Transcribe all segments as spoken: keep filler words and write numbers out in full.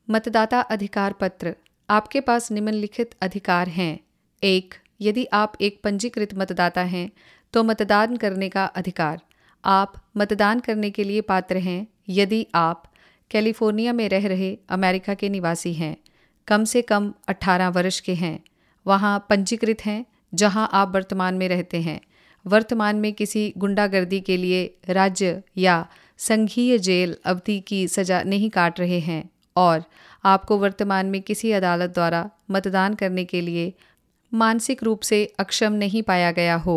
मतदाता अधिकार पत्र। आपके पास निम्नलिखित अधिकार हैं। एक, यदि आप एक पंजीकृत मतदाता हैं तो मतदान करने का अधिकार। आप मतदान करने के लिए पात्र हैं यदि आप कैलिफोर्निया में रह रहे अमेरिका के निवासी हैं, कम से कम अठारह वर्ष के हैं, वहाँ पंजीकृत हैं जहां आप वर्तमान में रहते हैं, वर्तमान में किसी गुंडागर्दी के लिए राज्य या संघीय जेल अवधि की सज़ा नहीं काट रहे हैं और आपको वर्तमान में किसी अदालत द्वारा मतदान करने के लिए मानसिक रूप से अक्षम नहीं पाया गया हो।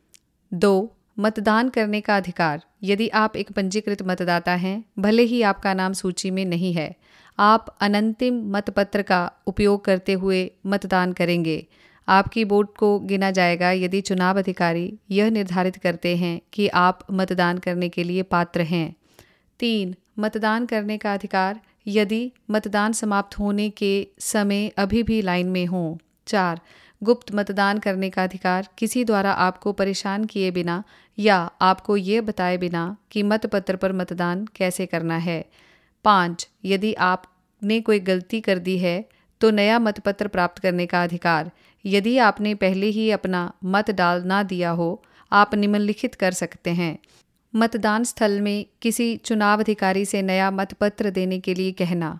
दो, मतदान करने का अधिकार। यदि आप एक पंजीकृत मतदाता हैं, भले ही आपका नाम सूची में नहीं है, आप अनंतिम मतपत्र का उपयोग करते हुए मतदान करेंगे। आपकी वोट को गिना जाएगा यदि चुनाव अधिकारी यह निर्धारित करते हैं कि आप मतदान करने के लिए पात्र हैं। तीन, मतदान करने का अधिकार यदि मतदान समाप्त होने के समय अभी भी लाइन में हो। चार, गुप्त मतदान करने का अधिकार। किसी द्वारा आपको परेशान किए बिना या आपको ये बताए बिना कि मतपत्र पर मतदान कैसे करना है। पाँच, यदि आपने कोई गलती कर दी है तो नया मतपत्र प्राप्त करने का अधिकार। यदि आपने पहले ही अपना मत डाल ना दिया हो, आप निम्नलिखित कर सकते हैं। मतदान स्थल में किसी चुनाव अधिकारी से नया मतपत्र देने के लिए कहना।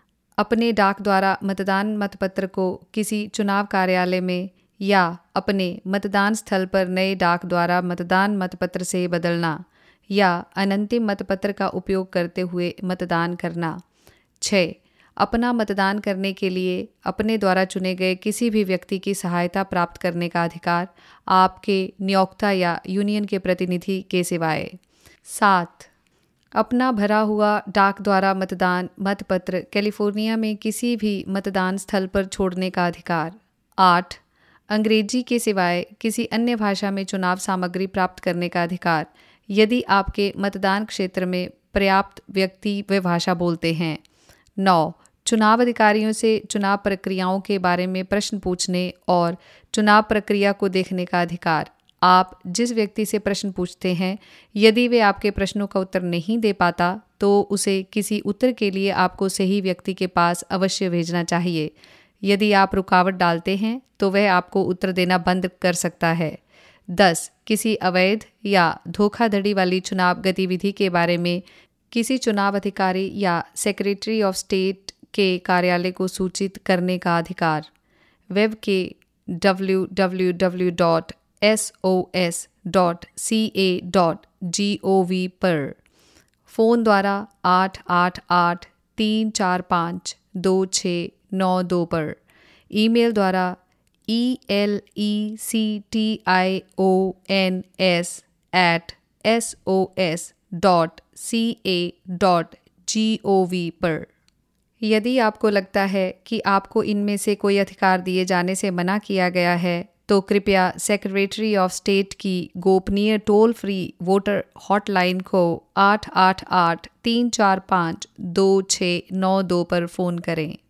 अपने डाक द्वारा मतदान मतपत्र को किसी चुनाव कार्यालय में या अपने मतदान स्थल पर नए डाक द्वारा मतदान मतपत्र से बदलना या अनंतिम मतपत्र का उपयोग करते हुए मतदान करना। छः, अपना मतदान करने के लिए अपने द्वारा चुने गए किसी भी व्यक्ति की सहायता प्राप्त करने का अधिकार, आपके नियोक्ता या यूनियन के प्रतिनिधि के सिवाय। सात, अपना भरा हुआ डाक द्वारा मतदान मतपत्र कैलिफोर्निया में किसी भी मतदान स्थल पर छोड़ने का अधिकार। आठ, अंग्रेजी के सिवाय किसी अन्य भाषा में चुनाव सामग्री प्राप्त करने का अधिकार यदि आपके मतदान क्षेत्र में पर्याप्त व्यक्ति व भाषा बोलते हैं। नौ, चुनाव अधिकारियों से चुनाव प्रक्रियाओं के बारे में प्रश्न पूछने और चुनाव प्रक्रिया को देखने का अधिकार। आप जिस व्यक्ति से प्रश्न पूछते हैं, यदि वे आपके प्रश्नों का उत्तर नहीं दे पाता तो उसे किसी उत्तर के लिए आपको सही व्यक्ति के पास अवश्य भेजना चाहिए। यदि आप रुकावट डालते हैं तो वह आपको उत्तर देना बंद कर सकता है। दस, किसी अवैध या धोखाधड़ी वाली चुनाव गतिविधि के बारे में किसी चुनाव अधिकारी या सेक्रेटरी ऑफ स्टेट के कार्यालय को सूचित करने का अधिकार। वेब के W W W dot S O S dot C A dot G O V पर। फ़ोन द्वारा आठ आठ आठ तीन चार पाँच दो छः नौ दो पर। ईमेल द्वारा E L E C T I O N S at S O S dot C A dot G O V पर। यदि आपको लगता है कि आपको इनमें से कोई अधिकार दिए जाने से मना किया गया है तो कृपया सेक्रेटरी ऑफ स्टेट की गोपनीय टोल फ्री वोटर हॉटलाइन को आठ आठ आठ तीन चार पाँच दो छः नौ दो पर फ़ोन करें।